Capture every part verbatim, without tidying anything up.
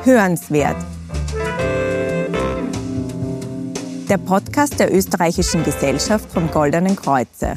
Hörenswert. Der Podcast der Österreichischen Gesellschaft vom Goldenen Kreuze.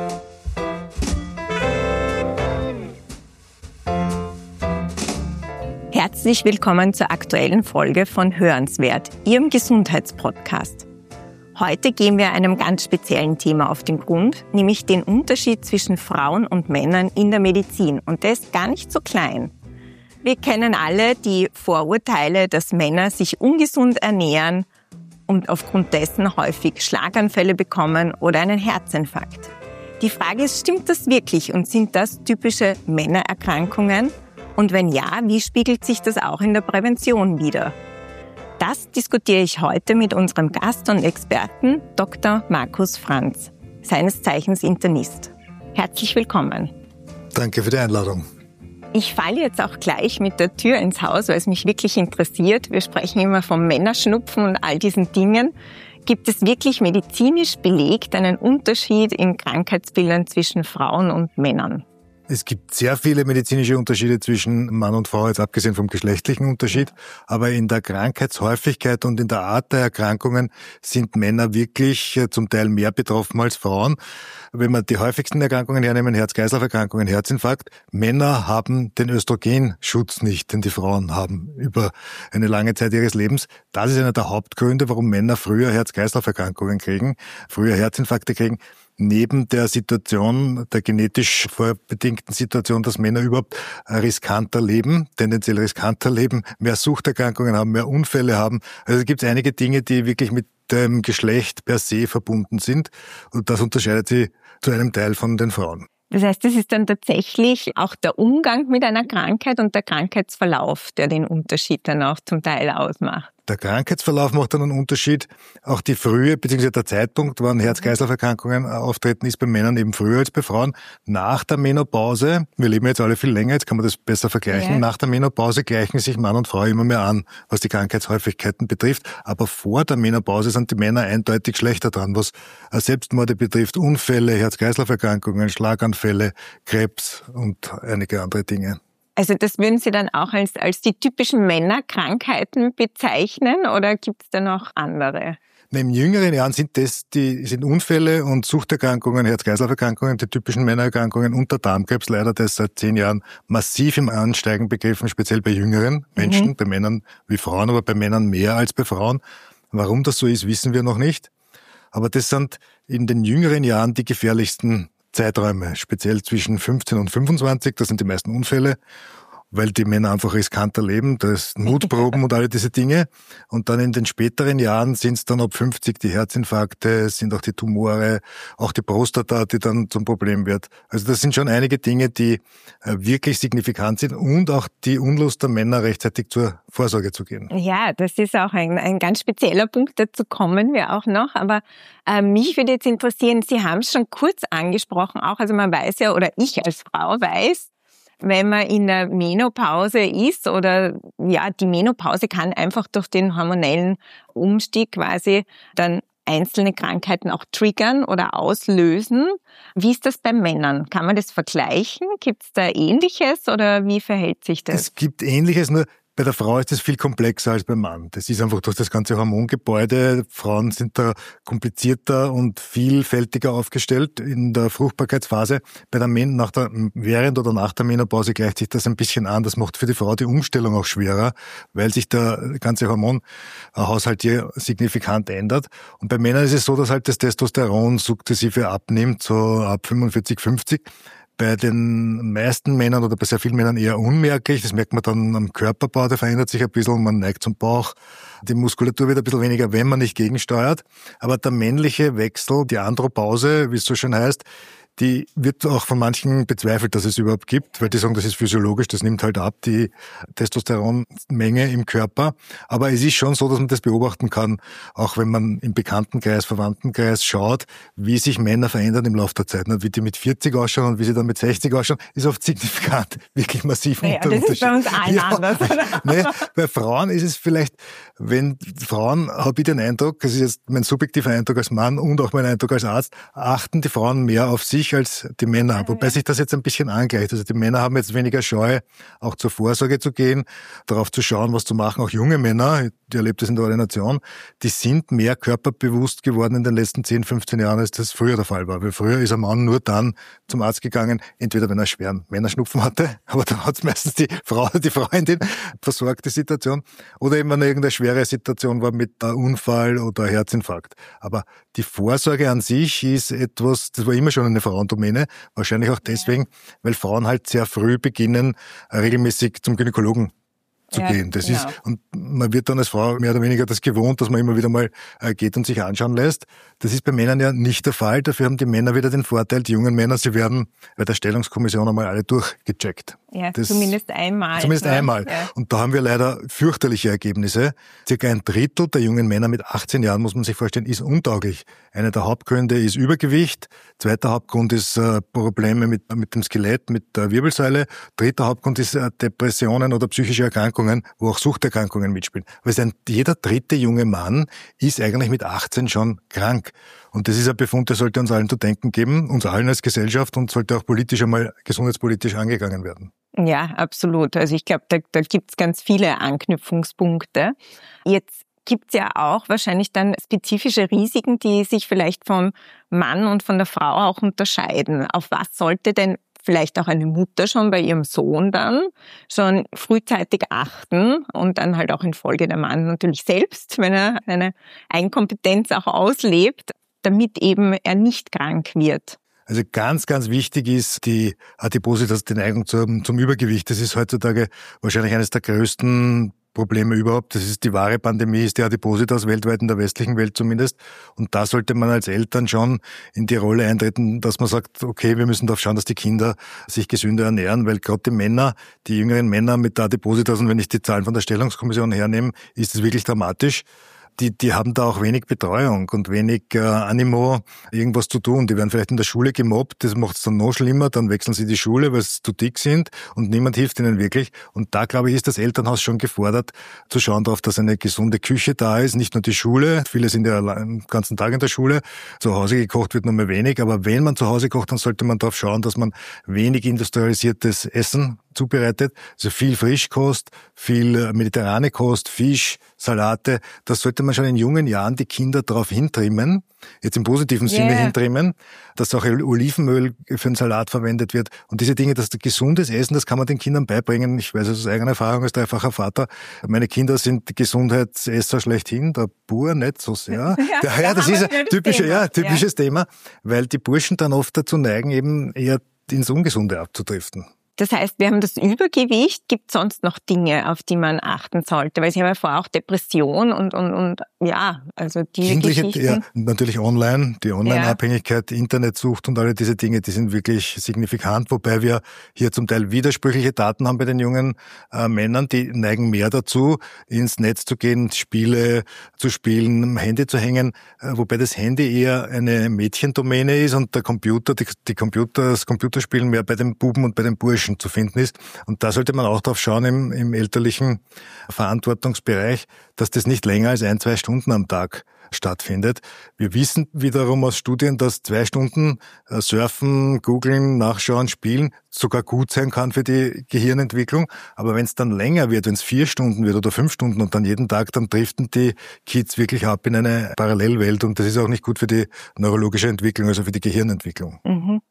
Herzlich willkommen zur aktuellen Folge von Hörenswert, Ihrem Gesundheitspodcast. Heute gehen wir einem ganz speziellen Thema auf den Grund, nämlich den Unterschied zwischen Frauen und Männern in der Medizin. Und der ist gar nicht so klein. Wir kennen alle die Vorurteile, dass Männer sich ungesund ernähren und aufgrund dessen häufig Schlaganfälle bekommen oder einen Herzinfarkt. Die Frage ist, stimmt das wirklich und sind das typische Männererkrankungen? Und wenn ja, wie spiegelt sich das auch in der Prävention wider? Das diskutiere ich heute mit unserem Gast und Experten, Doktor Markus Franz, seines Zeichens Internist. Herzlich willkommen. Danke für die Einladung. Ich falle jetzt auch gleich mit der Tür ins Haus, weil es mich wirklich interessiert. Wir sprechen immer vom Männerschnupfen und all diesen Dingen. Gibt es wirklich medizinisch belegt einen Unterschied in Krankheitsbildern zwischen Frauen und Männern? Es gibt sehr viele medizinische Unterschiede zwischen Mann und Frau, jetzt abgesehen vom geschlechtlichen Unterschied. Aber in der Krankheitshäufigkeit und in der Art der Erkrankungen sind Männer wirklich zum Teil mehr betroffen als Frauen. Wenn wir die häufigsten Erkrankungen hernehmen, Herz-Kreislauf-Erkrankungen, Herzinfarkt, Männer haben den Östrogenschutz nicht, den die Frauen haben über eine lange Zeit ihres Lebens. Das ist einer der Hauptgründe, warum Männer früher Herz-Kreislauf-Erkrankungen kriegen, früher Herzinfarkte kriegen. Neben der Situation, der genetisch vorbedingten Situation, dass Männer überhaupt riskanter leben, tendenziell riskanter leben, mehr Suchterkrankungen haben, mehr Unfälle haben. Also es gibt einige Dinge, die wirklich mit dem Geschlecht per se verbunden sind. Und das unterscheidet sie zu einem Teil von den Frauen. Das heißt, es ist dann tatsächlich auch der Umgang mit einer Krankheit und der Krankheitsverlauf, der den Unterschied dann auch zum Teil ausmacht. Der Krankheitsverlauf macht dann einen Unterschied. Auch die Frühe, beziehungsweise der Zeitpunkt, wann Herz-Kreislauf-Erkrankungen auftreten, ist bei Männern eben früher als bei Frauen. Nach der Menopause, wir leben jetzt alle viel länger, jetzt kann man das besser vergleichen, ja. Nach der Menopause gleichen sich Mann und Frau immer mehr an, was die Krankheitshäufigkeiten betrifft. Aber vor der Menopause sind die Männer eindeutig schlechter dran, was Selbstmorde betrifft, Unfälle, Herz-Kreislauf-Erkrankungen, Schlaganfälle, Krebs und einige andere Dinge. Also das würden Sie dann auch als, als die typischen Männerkrankheiten bezeichnen oder gibt es da noch andere? In jüngeren Jahren sind das die sind Unfälle und Suchterkrankungen, Herz-Kreislauf-Erkrankungen, die typischen Männererkrankungen und der Darmkrebs leider, der ist seit zehn Jahren massiv im Ansteigen begriffen, speziell bei jüngeren Menschen, mhm. bei Männern wie Frauen, aber bei Männern mehr als bei Frauen. Warum das so ist, wissen wir noch nicht. Aber das sind in den jüngeren Jahren die gefährlichsten Zeiträume, speziell zwischen fünfzehn und fünfundzwanzig, das sind die meisten Unfälle, weil die Männer einfach riskanter leben, das Mutproben und alle diese Dinge. Und dann in den späteren Jahren sind es dann ab fünfzig die Herzinfarkte, sind auch die Tumore, auch die Prostata, die dann zum Problem wird. Also das sind schon einige Dinge, die wirklich signifikant sind und auch die Unlust der Männer, rechtzeitig zur Vorsorge zu gehen. Ja, das ist auch ein, ein ganz spezieller Punkt, dazu kommen wir auch noch. Aber äh, mich würde jetzt interessieren, Sie haben es schon kurz angesprochen auch, also man weiß ja, oder ich als Frau weiß, wenn man in der Menopause ist oder ja, die Menopause kann einfach durch den hormonellen Umstieg quasi dann einzelne Krankheiten auch triggern oder auslösen. Wie ist das bei Männern? Kann man das vergleichen? Gibt es da Ähnliches oder wie verhält sich das? Es gibt Ähnliches, nur bei der Frau ist es viel komplexer als beim Mann. Das ist einfach durch das ganze Hormongebäude. Frauen sind da komplizierter und vielfältiger aufgestellt in der Fruchtbarkeitsphase. Bei der Men- nach der, während oder nach der Menopause gleicht sich das ein bisschen an. Das macht für die Frau die Umstellung auch schwerer, weil sich der ganze Hormonhaushalt hier signifikant ändert. Und bei Männern ist es so, dass halt das Testosteron sukzessive abnimmt, so ab fünfundvierzig, fünfzig. Bei den meisten Männern oder bei sehr vielen Männern eher unmerklich. Das merkt man dann am Körperbau, der verändert sich ein bisschen, man neigt zum Bauch. Die Muskulatur wird ein bisschen weniger, wenn man nicht gegensteuert. Aber der männliche Wechsel, die Andropause, wie es so schön heißt, die wird auch von manchen bezweifelt, dass es überhaupt gibt, weil die sagen, das ist physiologisch, das nimmt halt ab, die Testosteronmenge im Körper. Aber es ist schon so, dass man das beobachten kann, auch wenn man im Bekanntenkreis, Verwandtenkreis schaut, wie sich Männer verändern im Laufe der Zeit. Wie die mit vierzig ausschauen und wie sie dann mit sechzig ausschauen, ist oft signifikant, wirklich massiv naja, das ist bei uns allen ja, anders. Nee, bei Frauen ist es vielleicht, wenn Frauen, habe ich den Eindruck, das ist jetzt mein subjektiver Eindruck als Mann und auch mein Eindruck als Arzt, achten die Frauen mehr auf sich sich als die Männer, ja, wobei ja. sich das jetzt ein bisschen angleicht. Also die Männer haben jetzt weniger Scheu, auch zur Vorsorge zu gehen, darauf zu schauen, was zu machen. Auch junge Männer, ich erlebe das in der Ordination, die sind mehr körperbewusst geworden in den letzten zehn, fünfzehn Jahren, als das früher der Fall war. Weil früher ist ein Mann nur dann zum Arzt gegangen, entweder wenn er schweren Männerschnupfen hatte, aber dann hat es meistens die Frau oder die Freundin versorgt, die Situation, oder eben wenn irgendeine schwere Situation war mit einem Unfall oder Herzinfarkt. Aber die Vorsorge an sich ist etwas, das war immer schon eine Frauendomäne, wahrscheinlich auch deswegen, weil Frauen halt sehr früh beginnen, regelmäßig zum Gynäkologen zu ja, gehen. Das genau. ist, und man wird dann als Frau mehr oder weniger das gewohnt, dass man immer wieder mal äh, geht und sich anschauen lässt. Das ist bei Männern ja nicht der Fall. Dafür haben die Männer wieder den Vorteil, die jungen Männer, sie werden bei der Stellungskommission einmal alle durchgecheckt. Ja, das, zumindest einmal. Zumindest ne? einmal. Ja. Und da haben wir leider fürchterliche Ergebnisse. Circa ein Drittel der jungen Männer mit achtzehn Jahren, muss man sich vorstellen, ist untauglich. Einer der Hauptgründe ist Übergewicht. Zweiter Hauptgrund ist äh, Probleme mit, mit dem Skelett, mit der Wirbelsäule. Dritter Hauptgrund ist äh, Depressionen oder psychische Erkrankungen, wo auch Suchterkrankungen mitspielen. Aber es ein, jeder dritte junge Mann ist eigentlich mit achtzehn schon krank. Und das ist ein Befund, der sollte uns allen zu denken geben, uns allen als Gesellschaft, und sollte auch politisch einmal gesundheitspolitisch angegangen werden. Ja, absolut. Also ich glaube, da, da gibt's ganz viele Anknüpfungspunkte. Jetzt gibt's ja auch wahrscheinlich dann spezifische Risiken, die sich vielleicht vom Mann und von der Frau auch unterscheiden. Auf was sollte denn vielleicht auch eine Mutter schon bei ihrem Sohn dann schon frühzeitig achten und dann halt auch in Folge der Mann natürlich selbst, wenn er seine Eigenkompetenz auch auslebt, damit eben er nicht krank wird? Also ganz, ganz wichtig ist die Adipositas, die Neigung zum, zum Übergewicht. Das ist heutzutage wahrscheinlich eines der größten Probleme überhaupt. Das ist die wahre Pandemie, ist die Adipositas weltweit, in der westlichen Welt zumindest. Und da sollte man als Eltern schon in die Rolle eintreten, dass man sagt, okay, wir müssen darauf schauen, dass die Kinder sich gesünder ernähren, weil gerade die Männer, die jüngeren Männer mit der Adipositas, und wenn ich die Zahlen von der Stellungskommission hernehme, ist es wirklich dramatisch. Die, die haben da auch wenig Betreuung und wenig äh, Animo, irgendwas zu tun. Die werden vielleicht in der Schule gemobbt, das macht es dann noch schlimmer, dann wechseln sie die Schule, weil sie zu dick sind und niemand hilft ihnen wirklich. Und da, glaube ich, ist das Elternhaus schon gefordert, zu schauen darauf, dass eine gesunde Küche da ist, nicht nur die Schule. Viele sind ja den ganzen Tag in der Schule, zu Hause gekocht wird nur mehr wenig, aber wenn man zu Hause kocht, dann sollte man darauf schauen, dass man wenig industrialisiertes Essen zubereitet, also viel Frischkost, viel mediterrane Kost, Fisch, Salate. Das sollte man schon in jungen Jahren die Kinder darauf hintrimmen, jetzt im positiven yeah. Sinne hintrimmen, dass auch Olivenöl für den Salat verwendet wird. Und diese Dinge, das gesundes Essen, das kann man den Kindern beibringen. Ich weiß aus eigener Erfahrung als dreifacher Vater, meine Kinder sind Gesundheitsesser schlechthin, der Bur nicht so sehr. Ja, ja, ja das ist ein typische, ja, typisches ja. Thema, weil die Burschen dann oft dazu neigen, eben eher ins Ungesunde abzudriften. Das heißt, wir haben das Übergewicht. Gibt es sonst noch Dinge, auf die man achten sollte? Weil Sie haben ja vorher auch Depression und, und, und ja, also die Kindliche, Geschichten. Ja, natürlich online, die Online-Abhängigkeit, ja. Internetsucht und alle diese Dinge, die sind wirklich signifikant, wobei wir hier zum Teil widersprüchliche Daten haben bei den jungen äh, Männern, die neigen mehr dazu, ins Netz zu gehen, Spiele zu spielen, am Handy zu hängen, äh, wobei das Handy eher eine Mädchendomäne ist und der Computer, die, die Computer, das Computerspielen mehr bei den Buben und bei den Burschen zu finden ist. Und da sollte man auch drauf schauen im, im elterlichen Verantwortungsbereich, dass das nicht länger als ein, zwei Stunden am Tag stattfindet. Wir wissen wiederum aus Studien, dass zwei Stunden surfen, googeln, nachschauen, spielen sogar gut sein kann für die Gehirnentwicklung. Aber wenn es dann länger wird, wenn es vier Stunden wird oder fünf Stunden und dann jeden Tag, dann driften die Kids wirklich ab in eine Parallelwelt. Und das ist auch nicht gut für die neurologische Entwicklung, also für die Gehirnentwicklung. Mhm.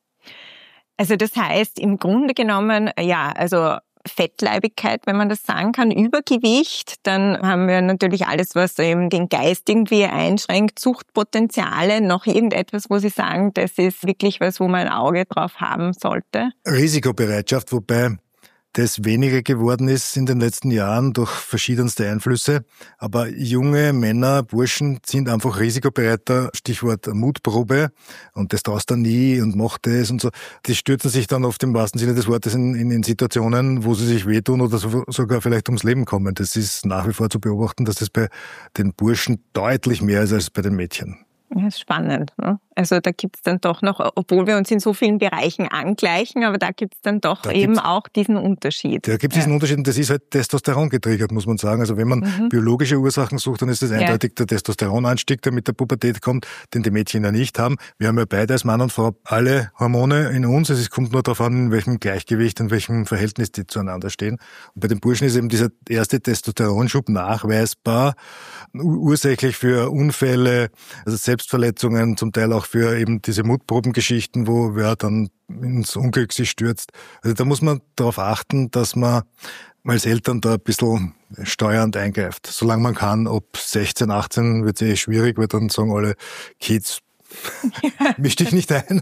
Also das heißt im Grunde genommen, ja, also Fettleibigkeit, wenn man das sagen kann, Übergewicht, dann haben wir natürlich alles, was eben den Geist irgendwie einschränkt, Suchtpotenziale, noch irgendetwas, wo Sie sagen, das ist wirklich was, wo man ein Auge drauf haben sollte? Risikobereitschaft, wobei das weniger geworden ist in den letzten Jahren durch verschiedenste Einflüsse. Aber junge Männer, Burschen sind einfach risikobereiter, Stichwort Mutprobe. Und das traust du nie und mach das und so. Die stürzen sich dann oft im wahrsten Sinne des Wortes in, in, in Situationen, wo sie sich wehtun oder so, sogar vielleicht ums Leben kommen. Das ist nach wie vor zu beobachten, dass das bei den Burschen deutlich mehr ist als bei den Mädchen. Das ist spannend, ne? Also da gibt es dann doch noch, obwohl wir uns in so vielen Bereichen angleichen, aber da gibt es dann doch da eben auch diesen Unterschied. Da gibt es ja. diesen Unterschied und das ist halt Testosteron getriggert, muss man sagen. Also wenn man mhm. biologische Ursachen sucht, dann ist das eindeutig ja. der Testosteronanstieg, der mit der Pubertät kommt, den die Mädchen ja nicht haben. Wir haben ja beide als Mann und Frau alle Hormone in uns. Es kommt nur darauf an, in welchem Gleichgewicht, in welchem Verhältnis die zueinander stehen. Und bei den Burschen ist eben dieser erste Testosteronschub nachweisbar, ursächlich für Unfälle, also Selbstverletzungen, zum Teil auch für eben diese Mutprobengeschichten, wo wer dann ins Unglück sich stürzt. Also da muss man darauf achten, dass man als Eltern da ein bisschen steuernd eingreift. Solange man kann, ab sechzehn, achtzehn wird es eh schwierig, weil dann sagen alle Kids, misch dich nicht ein.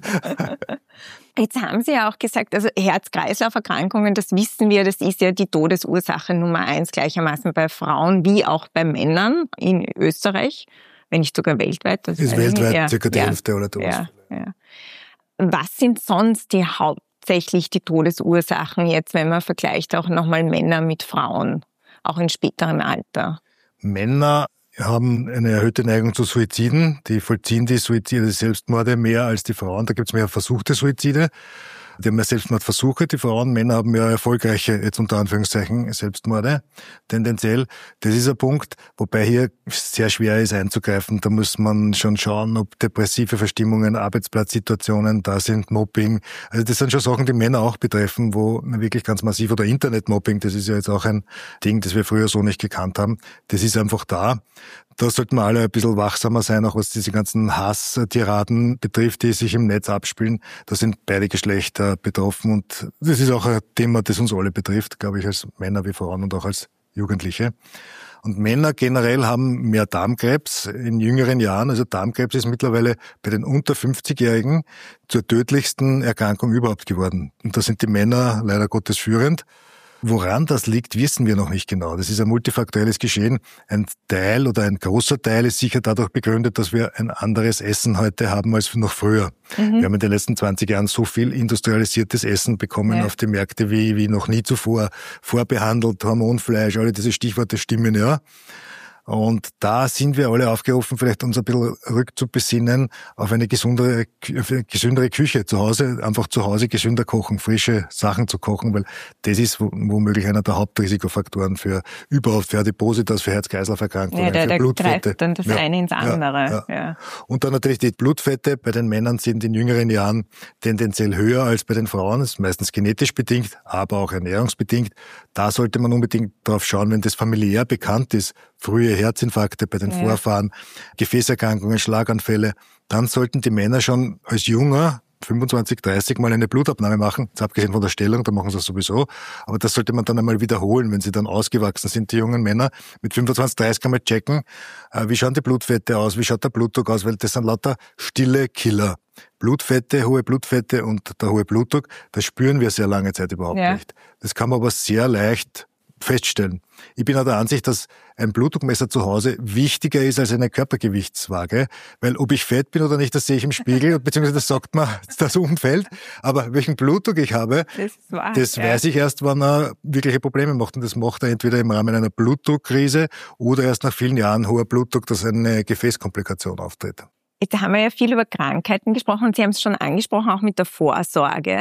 Jetzt haben Sie ja auch gesagt, also Herz-Kreislauf-Erkrankungen, das wissen wir, das ist ja die Todesursache Nummer eins gleichermaßen bei Frauen wie auch bei Männern in Österreich, wenn nicht sogar weltweit. Das ist weltweit ja, circa die ja, Hälfte aller Todesfälle. Ja, ja. Was sind sonst die hauptsächlich die Todesursachen jetzt, wenn man vergleicht auch nochmal Männer mit Frauen, auch in späterem Alter? Männer haben eine erhöhte Neigung zu Suiziden. Die vollziehen die Suizide, die Selbstmorde mehr als die Frauen. Da gibt es mehr versuchte Suizide. Die haben mehr Selbstmordversuche. Die Frauen, Männer haben mehr erfolgreiche, jetzt unter Anführungszeichen, Selbstmorde. Tendenziell. Das ist ein Punkt, wobei hier sehr schwer ist einzugreifen. Da muss man schon schauen, ob depressive Verstimmungen, Arbeitsplatzsituationen da sind, Mobbing. Also das sind schon Sachen, die Männer auch betreffen, wo wirklich ganz massiv, oder Internetmobbing, das ist ja jetzt auch ein Ding, das wir früher so nicht gekannt haben. Das ist einfach da. Da sollten wir alle ein bisschen wachsamer sein, auch was diese ganzen Hass-Tiraden betrifft, die sich im Netz abspielen. Da sind beide Geschlechter betroffen und das ist auch ein Thema, das uns alle betrifft, glaube ich, als Männer wie Frauen und auch als Jugendliche. Und Männer generell haben mehr Darmkrebs in jüngeren Jahren. Also Darmkrebs ist mittlerweile bei den unter fünfzigjährigen zur tödlichsten Erkrankung überhaupt geworden. Und da sind die Männer leider Gottes führend. Woran das liegt, wissen wir noch nicht genau. Das ist ein multifaktorielles Geschehen. Ein Teil oder ein großer Teil ist sicher dadurch begründet, dass wir ein anderes Essen heute haben als noch früher. Mhm. Wir haben in den letzten zwanzig Jahren so viel industrialisiertes Essen bekommen ja. auf die Märkte wie, wie noch nie zuvor. Vorbehandelt, Hormonfleisch, alle diese Stichworte stimmen ja. Und da sind wir alle aufgerufen, vielleicht uns ein bisschen rückzubesinnen auf eine gesundere, auf eine gesündere Küche zu Hause, einfach zu Hause gesünder kochen, frische Sachen zu kochen, weil das ist womöglich einer der Hauptrisikofaktoren für überhaupt für Adipositas, für Herz-Kreislauf-Erkrankungen, ja, der, für der Blutfette. Greift dann das ja, eine ins andere. Ja, ja. Ja. Und dann natürlich die Blutfette bei den Männern sind in jüngeren Jahren tendenziell höher als bei den Frauen. Das ist meistens genetisch bedingt, aber auch ernährungsbedingt. Da sollte man unbedingt drauf schauen, wenn das familiär bekannt ist, frühe Herzinfarkte bei den ja. Vorfahren, Gefäßerkrankungen, Schlaganfälle, dann sollten die Männer schon als Junger fünfundzwanzig, dreißig Mal eine Blutabnahme machen, jetzt abgesehen von der Stellung, da machen sie das sowieso, aber das sollte man dann einmal wiederholen, wenn sie dann ausgewachsen sind, die jungen Männer, mit fünfundzwanzig, dreißig einmal checken, wie schauen die Blutfette aus, wie schaut der Blutdruck aus, weil das sind lauter stille Killer. Blutfette, hohe Blutfette und der hohe Blutdruck, das spüren wir sehr lange Zeit überhaupt ja. nicht. Das kann man aber sehr leicht feststellen. Ich bin auch der Ansicht, dass ein Blutdruckmesser zu Hause wichtiger ist als eine Körpergewichtswaage, weil ob ich fett bin oder nicht, das sehe ich im Spiegel, beziehungsweise das sagt mir das Umfeld, aber welchen Blutdruck ich habe, das, wahr, das ja. weiß ich erst, wann er wirkliche Probleme macht und das macht er entweder im Rahmen einer Blutdruckkrise oder erst nach vielen Jahren hoher Blutdruck, dass eine Gefäßkomplikation auftritt. Jetzt haben wir ja viel über Krankheiten gesprochen und Sie haben es schon angesprochen, auch mit der Vorsorge.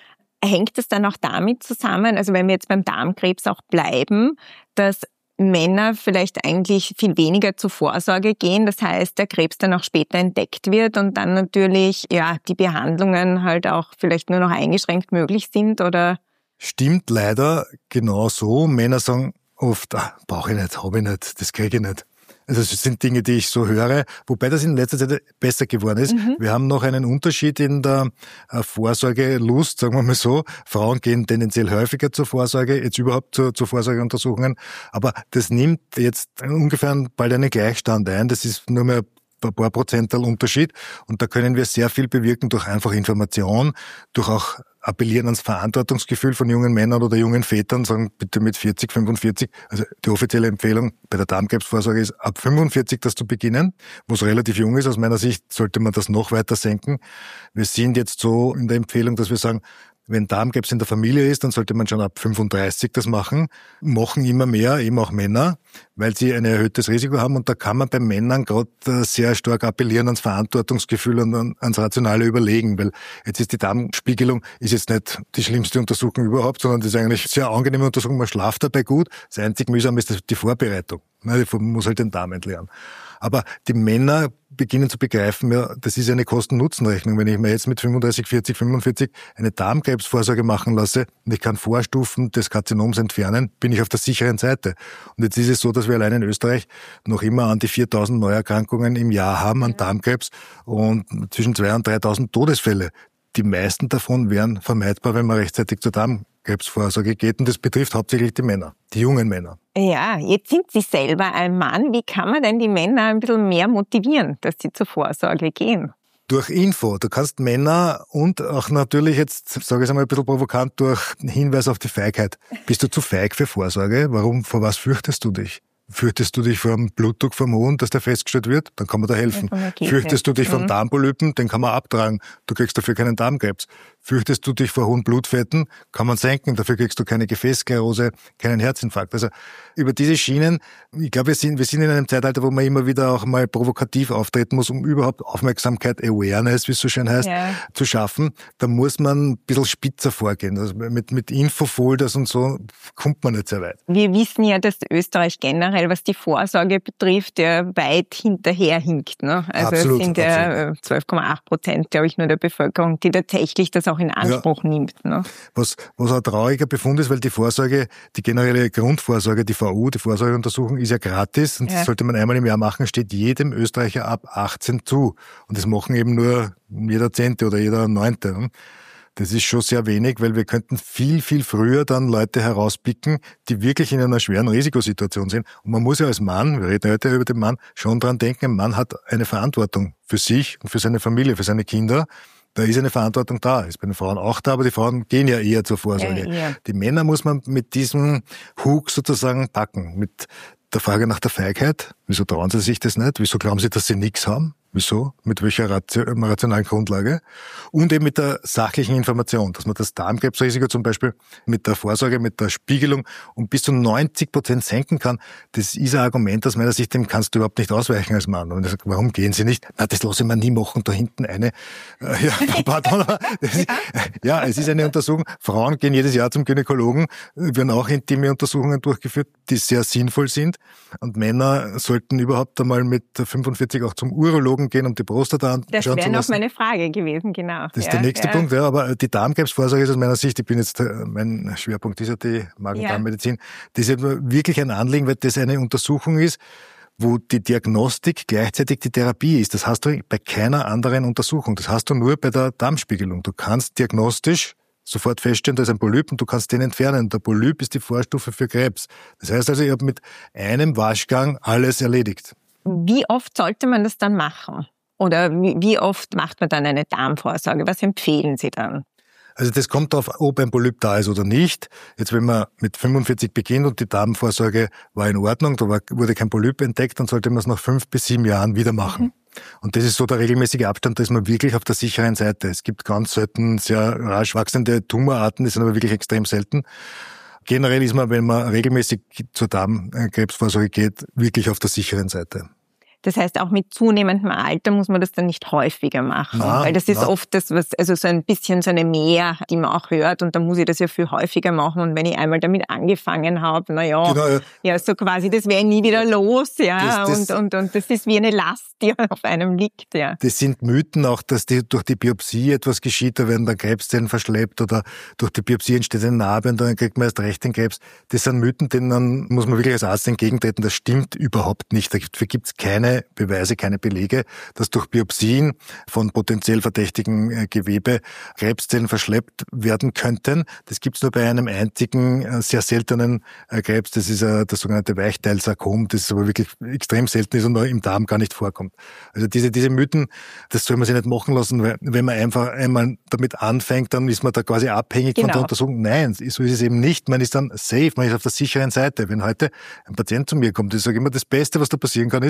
Hängt es dann auch damit zusammen, also wenn wir jetzt beim Darmkrebs auch bleiben, dass Männer vielleicht eigentlich viel weniger zur Vorsorge gehen, das heißt, der Krebs dann auch später entdeckt wird und dann natürlich ja die Behandlungen halt auch vielleicht nur noch eingeschränkt möglich sind, oder? Stimmt leider genau so. Männer sagen oft, ah, brauche ich nicht, habe ich nicht, das kriege ich nicht. Also das sind Dinge, die ich so höre, wobei das in letzter Zeit besser geworden ist. Mhm. Wir haben noch einen Unterschied in der Vorsorgelust, sagen wir mal so. Frauen gehen tendenziell häufiger zur Vorsorge, jetzt überhaupt zu, zu Vorsorgeuntersuchungen. Aber das nimmt jetzt ungefähr bald einen Gleichstand ein. Das ist nur mehr ein paar Prozentel Unterschied. Und da können wir sehr viel bewirken durch einfach Information, durch auch appellieren ans Verantwortungsgefühl von jungen Männern oder jungen Vätern, sagen bitte mit vierzig, fünfundvierzig, also die offizielle Empfehlung bei der Darmkrebsvorsorge ist ab fünfundvierzig das zu beginnen, wo es relativ jung ist. Aus meiner Sicht sollte man das noch weiter senken. Wir sind jetzt so in der Empfehlung, dass wir sagen, wenn Darmkrebs in der Familie ist, dann sollte man schon ab fünfunddreißig das machen. Machen immer mehr, eben auch Männer, weil sie ein erhöhtes Risiko haben. Und da kann man bei Männern gerade sehr stark appellieren ans Verantwortungsgefühl und ans rationale Überlegen, weil jetzt ist die Darmspiegelung ist jetzt nicht die schlimmste Untersuchung überhaupt, sondern das ist eigentlich eine sehr angenehme Untersuchung. Man schlaft dabei gut. Das einzig Mühsame ist die Vorbereitung. Man muss halt den Darm entleeren. Aber die Männer beginnen zu begreifen, ja, das ist eine Kosten-Nutzen-Rechnung. Wenn ich mir jetzt mit fünfunddreißig, vierzig, fünfundvierzig eine Darmkrebsvorsorge machen lasse und ich kann Vorstufen des Karzinoms entfernen, bin ich auf der sicheren Seite. Und jetzt ist es so, dass wir allein in Österreich noch immer an die viertausend Neuerkrankungen im Jahr haben an Darmkrebs und zwischen zweitausend und dreitausend Todesfälle. Die meisten davon wären vermeidbar, wenn man rechtzeitig zur Darmkrebsvorsorge geht. Und das betrifft hauptsächlich die Männer, die jungen Männer. Ja, jetzt sind Sie selber ein Mann. Wie kann man denn die Männer ein bisschen mehr motivieren, dass sie zur Vorsorge gehen? Durch Info. Du kannst Männer und auch natürlich jetzt, sage ich es einmal ein bisschen provokant, durch Hinweis auf die Feigheit. Bist du zu feig für Vorsorge? Warum, vor was fürchtest du dich? Fürchtest du dich vor dem Blutdruck vom Hohn, dass der festgestellt wird? Dann kann man da helfen. Fürchtest du dich mhm. vom Darmpolypen? Den kann man abtragen. Du kriegst dafür keinen Darmkrebs. Fürchtest du dich vor hohen Blutfetten? Kann man senken. Dafür kriegst du keine Gefäßsklerose, keinen Herzinfarkt. Also über diese Schienen, ich glaube, wir sind, wir sind in einem Zeitalter, wo man immer wieder auch mal provokativ auftreten muss, um überhaupt Aufmerksamkeit, Awareness, wie es so schön heißt, ja. zu schaffen. Da muss man ein bisschen spitzer vorgehen. Also mit, mit Infofolders und so kommt man nicht sehr weit. Wir wissen ja, dass Österreich generell, was die Vorsorge betrifft, ja weit hinterherhinkt. Ne? Also absolut, es sind ja zwölf Komma acht Prozent, glaube ich, nur der Bevölkerung, die tatsächlich das auch in Anspruch ja. nimmt. Ne? Was, was ein trauriger Befund ist, weil die Vorsorge, die generelle Grundvorsorge, die V U, die Vorsorgeuntersuchung ist ja gratis und ja. das sollte man einmal im Jahr machen, steht jedem Österreicher ab achtzehn zu. Und das machen eben nur jeder Zehnte oder jeder Neunte. Ne? Das ist schon sehr wenig, weil wir könnten viel, viel früher dann Leute herauspicken, die wirklich in einer schweren Risikosituation sind. Und man muss ja als Mann, wir reden heute über den Mann, schon dran denken, ein Mann hat eine Verantwortung für sich und für seine Familie, für seine Kinder. Da ist eine Verantwortung da. Ist bei den Frauen auch da, aber die Frauen gehen ja eher zur Vorsorge. Ja, ja. Die Männer muss man mit diesem Hug sozusagen packen. Mit der Frage nach der Feigheit. Wieso trauen sie sich das nicht? Wieso glauben sie, dass sie nichts haben? Wieso? Mit welcher rationalen Grundlage? Und eben mit der sachlichen Information, dass man das Darmkrebsrisiko zum Beispiel mit der Vorsorge, mit der Spiegelung um bis zu neunzig Prozent senken kann. Das ist ein Argument aus meiner Sicht, dem kannst du überhaupt nicht ausweichen als Mann. Und ich sage, warum gehen sie nicht? Na, das lasse ich mir nie machen, da hinten eine. Äh, ja, pardon, aber das ist, ja, es ist eine Untersuchung. Frauen gehen jedes Jahr zum Gynäkologen, werden auch intime Untersuchungen durchgeführt, die sehr sinnvoll sind. Und Männer sollten überhaupt einmal mit fünfundvierzig auch zum Urologen gehen, um die Prostata anschauen zu lassen. Das wäre noch meine Frage gewesen, genau. Das ist ja, der nächste ja. Punkt, ja, aber die Darmkrebsvorsorge ist aus meiner Sicht, ich bin jetzt, mein Schwerpunkt ist ja die Magen-Darm-Medizin, das ist ja wirklich ein Anliegen, weil das eine Untersuchung ist, wo die Diagnostik gleichzeitig die Therapie ist. Das hast du bei keiner anderen Untersuchung. Das hast du nur bei der Darmspiegelung. Du kannst diagnostisch sofort feststellen, da ist ein Polyp und du kannst den entfernen. Der Polyp ist die Vorstufe für Krebs. Das heißt also, ich habe mit einem Waschgang alles erledigt. Wie oft sollte man das dann machen? Oder wie oft macht man dann eine Darmvorsorge? Was empfehlen Sie dann? Also das kommt darauf, ob ein Polyp da ist oder nicht. Jetzt, wenn man mit fünfundvierzig beginnt und die Darmvorsorge war in Ordnung, da war, wurde kein Polyp entdeckt, dann sollte man es nach fünf bis sieben Jahren wieder machen. Mhm. Und das ist so der regelmäßige Abstand, da ist man wirklich auf der sicheren Seite. Es gibt ganz selten sehr rasch wachsende Tumorarten, die sind aber wirklich extrem selten. Generell ist man, wenn man regelmäßig zur Darmkrebsvorsorge geht, wirklich auf der sicheren Seite. Das heißt, auch mit zunehmendem Alter muss man das dann nicht häufiger machen. Na, weil das ist na. oft das, was, also so ein bisschen so eine Mehr, die man auch hört. Und da muss ich das ja viel häufiger machen. Und wenn ich einmal damit angefangen habe, na ja, genau, ja. ja, so quasi, das wäre nie wieder los, ja. Das, das, und, und, und das ist wie eine Last, die auf einem liegt, ja. Das sind Mythen auch, dass die, durch die Biopsie etwas geschieht, da werden dann Krebszellen verschleppt oder durch die Biopsie entsteht eine Narbe und dann kriegt man erst recht den Krebs. Das sind Mythen, denen muss man wirklich als Arzt entgegentreten. Das stimmt überhaupt nicht. Dafür gibt es keine Beweise, keine Belege, dass durch Biopsien von potenziell verdächtigen Gewebe Krebszellen verschleppt werden könnten. Das gibt es nur bei einem einzigen, sehr seltenen Krebs. Das ist das sogenannte Weichteilsarkom, das aber wirklich extrem selten ist und nur im Darm gar nicht vorkommt. Also diese, diese Mythen, das soll man sich nicht machen lassen, weil wenn man einfach einmal damit anfängt, dann ist man da quasi abhängig genau. von der Untersuchung. Nein, so ist es eben nicht. Man ist dann safe, man ist auf der sicheren Seite. Wenn heute ein Patient zu mir kommt, ich sage immer, das Beste, was da passieren kann, ist, du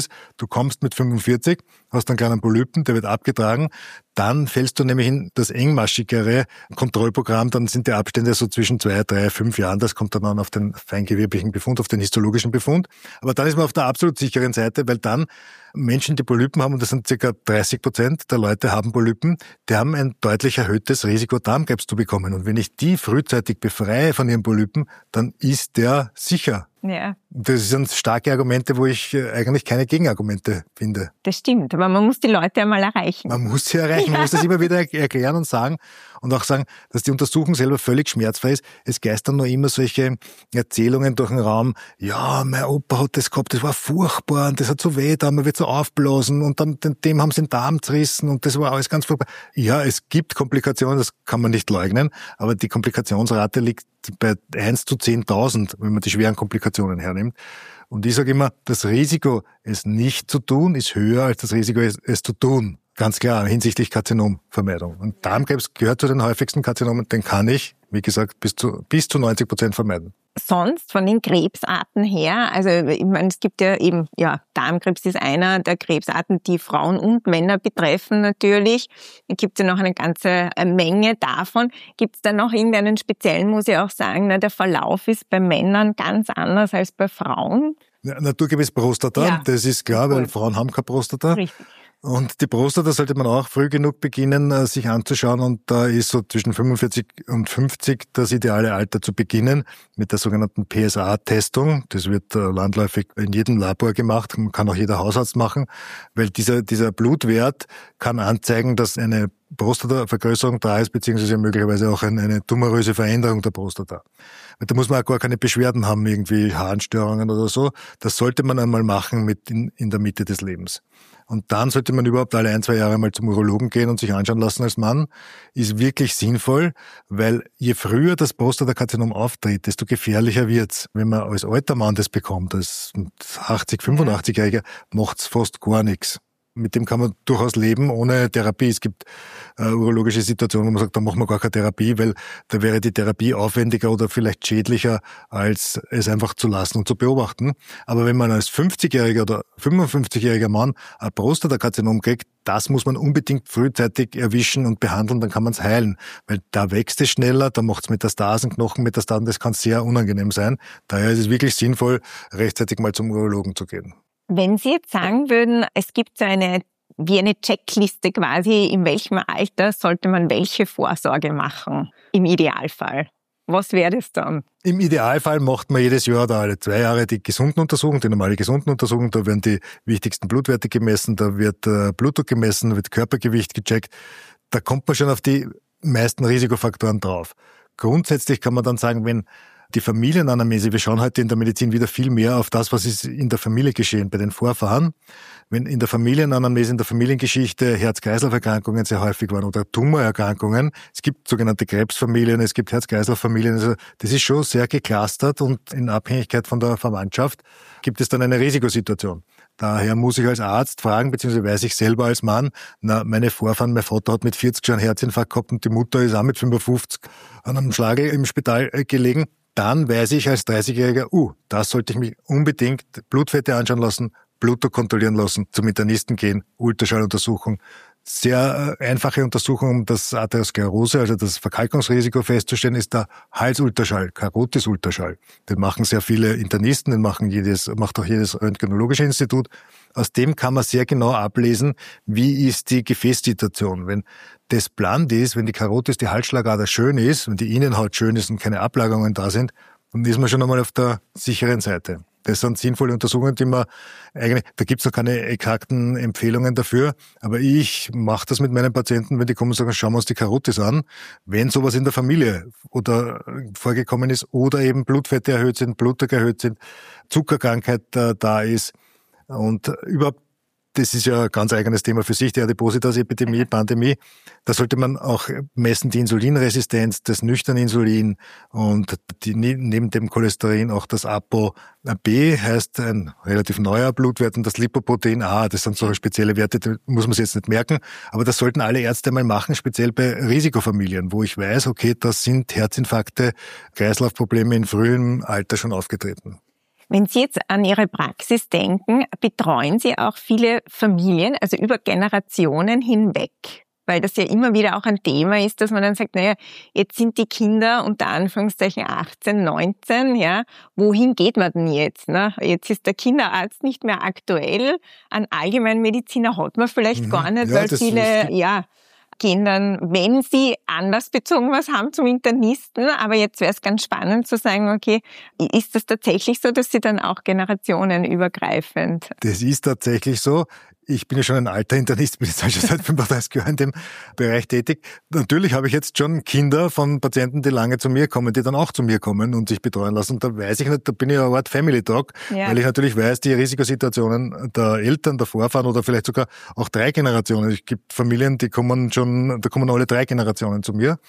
kommst mit fünfundvierzig, hast einen kleinen Polypen, der wird abgetragen, dann fällst du nämlich in das engmaschigere Kontrollprogramm, dann sind die Abstände so zwischen zwei, drei, fünf Jahren, das kommt dann an auf den feingeweblichen Befund, auf den histologischen Befund. Aber dann ist man auf der absolut sicheren Seite, weil dann Menschen, die Polypen haben, und das sind circa dreißig Prozent der Leute haben Polypen, die haben ein deutlich erhöhtes Risiko, Darmkrebs zu bekommen. Und wenn ich die frühzeitig befreie von ihren Polypen, dann ist der sicher. Ja. Das sind starke Argumente, wo ich eigentlich keine Gegenargumente finde. Das stimmt, aber man muss die Leute einmal erreichen. Man muss sie erreichen, man muss das immer wieder erklären und sagen und auch sagen, dass die Untersuchung selber völlig schmerzfrei ist. Es geistern nur immer solche Erzählungen durch den Raum, ja, mein Opa hat das gehabt, das war furchtbar und das hat so weh da, man wird so aufblasen und dann dem haben sie den Darm zerrissen und das war alles ganz furchtbar. Ja, es gibt Komplikationen, das kann man nicht leugnen, aber die Komplikationsrate liegt bei eins zu zehntausend, wenn man die schweren Komplikationen hernimmt. Und ich sage immer, das Risiko, es nicht zu tun, ist höher als das Risiko, es, es zu tun. Ganz klar, hinsichtlich Karzinomvermeidung. Und Darmkrebs gehört zu den häufigsten Karzinomen, den kann ich, wie gesagt, bis zu, bis zu neunzig Prozent vermeiden. Sonst von den Krebsarten her, also ich meine, es gibt ja eben, ja, Darmkrebs ist einer der Krebsarten, die Frauen und Männer betreffen natürlich. Es gibt ja noch eine ganze Menge davon. Gibt es da noch irgendeinen speziellen, muss ich auch sagen, na, der Verlauf ist bei Männern ganz anders als bei Frauen? Ja, naturgemäß Prostata, ja, das ist klar, weil Frauen haben keine Prostata. Richtig. Und die Prostata sollte man auch früh genug beginnen, sich anzuschauen. Und da ist so zwischen fünfundvierzig und fünfzig das ideale Alter zu beginnen mit der sogenannten P S A-Testung. Das wird landläufig in jedem Labor gemacht, kann auch jeder Hausarzt machen, weil dieser, dieser Blutwert kann anzeigen, dass eine Prostatavergrößerung da ist, beziehungsweise möglicherweise auch eine, eine tumoröse Veränderung der Prostata. Da muss man auch gar keine Beschwerden haben, irgendwie Harnstörungen oder so. Das sollte man einmal machen mit in, in der Mitte des Lebens. Und dann sollte man überhaupt alle ein, zwei Jahre mal zum Urologen gehen und sich anschauen lassen als Mann. Ist wirklich sinnvoll, weil je früher das Prostatakarzinom auftritt, desto gefährlicher wird's. Wenn man als alter Mann das bekommt, als achtzig-, fünfundachtzigjähriger, macht's fast gar nichts. Mit dem kann man durchaus leben ohne Therapie. Es gibt äh, urologische Situationen, wo man sagt, da machen wir gar keine Therapie, weil da wäre die Therapie aufwendiger oder vielleicht schädlicher, als es einfach zu lassen und zu beobachten. Aber wenn man als fünfzigjähriger oder fünfundfünfzigjähriger Mann ein Prostatakarzinom kriegt, das muss man unbedingt frühzeitig erwischen und behandeln, dann kann man es heilen. Weil da wächst es schneller, da macht es Metastasen, Knochenmetastasen, das kann sehr unangenehm sein. Daher ist es wirklich sinnvoll, rechtzeitig mal zum Urologen zu gehen. Wenn Sie jetzt sagen würden, es gibt so eine, wie eine Checkliste quasi, in welchem Alter sollte man welche Vorsorge machen, im Idealfall. Was wäre das dann? Im Idealfall macht man jedes Jahr oder alle zwei Jahre die Gesundenuntersuchung, die normale Gesundenuntersuchung. Da werden die wichtigsten Blutwerte gemessen, da wird äh, Blutdruck gemessen, wird Körpergewicht gecheckt. Da kommt man schon auf die meisten Risikofaktoren drauf. Grundsätzlich kann man dann sagen, wenn die Familienanamnese, wir schauen heute in der Medizin wieder viel mehr auf das, was ist in der Familie geschehen, bei den Vorfahren. Wenn in der Familienanamnese, in der Familiengeschichte Herz-Kreislauf-Erkrankungen sehr häufig waren oder Tumorerkrankungen, es gibt sogenannte Krebsfamilien, es gibt Herz-Kreislauf-Familien, also das ist schon sehr geclustert und in Abhängigkeit von der Verwandtschaft gibt es dann eine Risikosituation. Daher muss ich als Arzt fragen, beziehungsweise weiß ich selber als Mann, na, meine Vorfahren, mein Vater hat mit vierzig schon einen Herzinfarkt gehabt und die Mutter ist auch mit fünfundfünfzig an einem Schlag im Spital gelegen. Dann weiß ich als dreißigjähriger, uh, das sollte ich mich unbedingt Blutfette anschauen lassen, Blutdruck kontrollieren lassen, zum Internisten gehen, Ultraschalluntersuchung. Sehr einfache Untersuchung, um das Arteriosklerose, also das Verkalkungsrisiko festzustellen, ist der Halsultraschall, Karotis-Ultraschall. Den machen sehr viele Internisten, den machen jedes, macht auch jedes röntgenologische Institut. Aus dem kann man sehr genau ablesen, wie ist die Gefäßsituation. Wenn das bland ist, wenn die Karotis, die Halsschlagader schön ist, wenn die Innenhaut schön ist und keine Ablagerungen da sind, dann ist man schon einmal auf der sicheren Seite. Das sind sinnvolle Untersuchungen, die man eigentlich, da gibt's noch keine exakten Empfehlungen dafür, aber ich mache das mit meinen Patienten, wenn die kommen und sagen, schauen wir uns die Karotis an, wenn sowas in der Familie oder vorgekommen ist oder eben Blutfette erhöht sind, Blutdruck erhöht sind, Zuckerkrankheit äh, da ist und überhaupt, das ist ja ein ganz eigenes Thema für sich, die Adipositas-Epidemie, Pandemie. Da sollte man auch messen die Insulinresistenz, das nüchterne Insulin und die, neben dem Cholesterin auch das ApoB, heißt ein relativ neuer Blutwert, und das Lipoprotein A, das sind so spezielle Werte, die muss man sich jetzt nicht merken, aber das sollten alle Ärzte mal machen, speziell bei Risikofamilien, wo ich weiß, okay, das sind Herzinfarkte, Kreislaufprobleme in frühem Alter schon aufgetreten. Wenn Sie jetzt an Ihre Praxis denken, betreuen Sie auch viele Familien, also über Generationen hinweg? Weil das ja immer wieder auch ein Thema ist, dass man dann sagt, naja, jetzt sind die Kinder unter Anführungszeichen achtzehn, neunzehn, ja, wohin geht man denn jetzt? Ne? Jetzt ist der Kinderarzt nicht mehr aktuell, einen Allgemeinmediziner hat man vielleicht mhm. gar nicht, ja, weil viele, ja, gehen dann, wenn sie anlassbezogen was haben, zum Internisten. Aber jetzt wäre es ganz spannend zu sagen, okay, ist das tatsächlich so, dass sie dann auch generationenübergreifend? Das ist tatsächlich so. Ich bin ja schon ein alter Internist, bin jetzt schon seit fünfunddreißig Jahren in dem Bereich tätig. Natürlich habe ich jetzt schon Kinder von Patienten, die lange zu mir kommen, die dann auch zu mir kommen und sich betreuen lassen. Und da weiß ich nicht, da bin ich eine Art Family Dog, ja. Weil ich natürlich weiß, die Risikosituationen der Eltern, der Vorfahren oder vielleicht sogar auch drei Generationen. Es gibt Familien, die kommen schon, da kommen alle drei Generationen zu mir.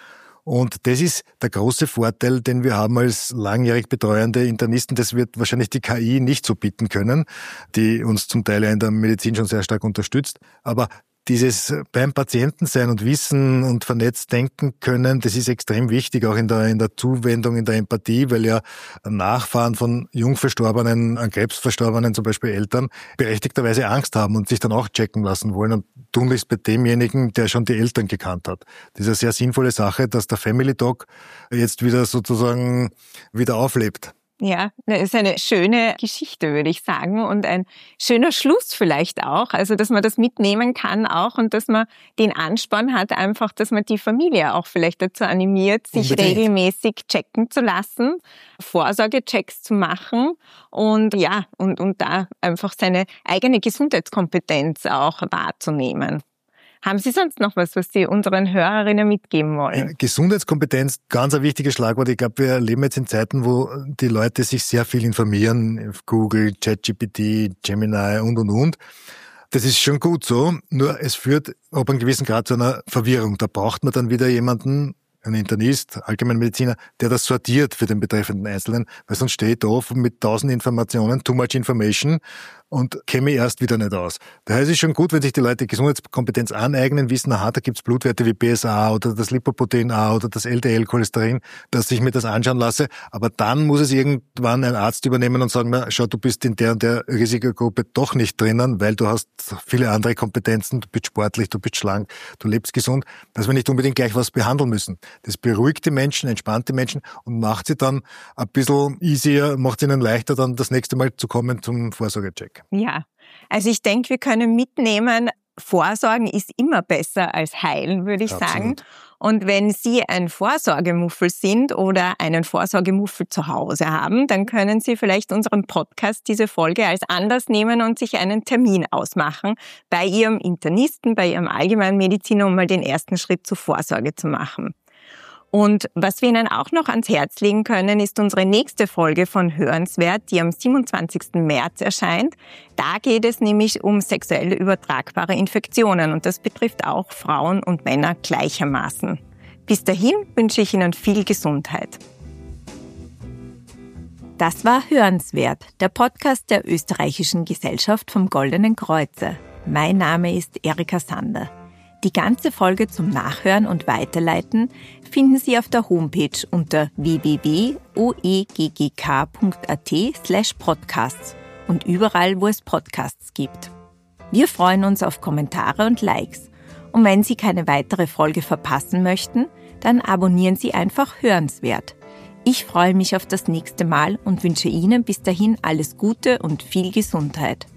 Und das ist der große Vorteil, den wir haben als langjährig betreuende Internisten. Das wird wahrscheinlich die K I nicht so bieten können, die uns zum Teil ja in der Medizin schon sehr stark unterstützt. Aber dieses beim Patienten sein und wissen und vernetzt denken können, das ist extrem wichtig, auch in der, in der Zuwendung, in der Empathie, weil ja Nachfahren von Jungverstorbenen, an Krebs verstorbenen, zum Beispiel Eltern, berechtigterweise Angst haben und sich dann auch checken lassen wollen und tunlichst bei demjenigen, der schon die Eltern gekannt hat. Das ist eine sehr sinnvolle Sache, dass der Family Doc jetzt wieder sozusagen wieder auflebt. Ja, das ist eine schöne Geschichte, würde ich sagen, und ein schöner Schluss vielleicht auch, also dass man das mitnehmen kann auch und dass man den Ansporn hat einfach, dass man die Familie auch vielleicht dazu animiert, sich Unbedingt. regelmäßig checken zu lassen, Vorsorgechecks zu machen und ja, und, und da einfach seine eigene Gesundheitskompetenz auch wahrzunehmen. Haben Sie sonst noch was, was Sie unseren Hörerinnen mitgeben wollen? Ja, Gesundheitskompetenz, ganz ein wichtiges Schlagwort. Ich glaube, wir leben jetzt in Zeiten, wo die Leute sich sehr viel informieren. Google, ChatGPT, Gemini und, und, und. Das ist schon gut so. Nur es führt ab einem gewissen Grad zu einer Verwirrung. Da braucht man dann wieder jemanden, ein Internist, Allgemeinmediziner, der das sortiert für den betreffenden Einzelnen, weil sonst steht da mit tausend Informationen, too much information, und käme erst wieder nicht aus. Daher ist es schon gut, wenn sich die Leute Gesundheitskompetenz aneignen, wissen, aha, da gibt's Blutwerte wie B S A oder das Lipoprotein A oder das L D L-Cholesterin, dass ich mir das anschauen lasse. Aber dann muss es irgendwann ein Arzt übernehmen und sagen, na, schau, du bist in der und der Risikogruppe doch nicht drinnen, weil du hast viele andere Kompetenzen, du bist sportlich, du bist schlank, du lebst gesund, dass wir nicht unbedingt gleich was behandeln müssen. Das beruhigt die Menschen, entspannt die Menschen und macht sie dann ein bisschen easier, macht es ihnen leichter, dann das nächste Mal zu kommen zum Vorsorgecheck. Ja, also ich denke, wir können mitnehmen, Vorsorgen ist immer besser als heilen, würde ich Absolut. sagen. Und wenn Sie ein Vorsorgemuffel sind oder einen Vorsorgemuffel zu Hause haben, dann können Sie vielleicht unseren Podcast, diese Folge als Anlass nehmen und sich einen Termin ausmachen bei Ihrem Internisten, bei Ihrem Allgemeinmediziner, um mal den ersten Schritt zur Vorsorge zu machen. Und was wir Ihnen auch noch ans Herz legen können, ist unsere nächste Folge von Hörenswert, die am siebenundzwanzigsten März erscheint. Da geht es nämlich um sexuell übertragbare Infektionen und das betrifft auch Frauen und Männer gleichermaßen. Bis dahin wünsche ich Ihnen viel Gesundheit. Das war Hörenswert, der Podcast der Österreichischen Gesellschaft vom Goldenen Kreuze. Mein Name ist Erika Sander. Die ganze Folge zum Nachhören und Weiterleiten finden Sie auf der Homepage unter w w w punkt o e g g k punkt a t slash podcasts und überall, wo es Podcasts gibt. Wir freuen uns auf Kommentare und Likes. Und wenn Sie keine weitere Folge verpassen möchten, dann abonnieren Sie einfach Hörenswert. Ich freue mich auf das nächste Mal und wünsche Ihnen bis dahin alles Gute und viel Gesundheit.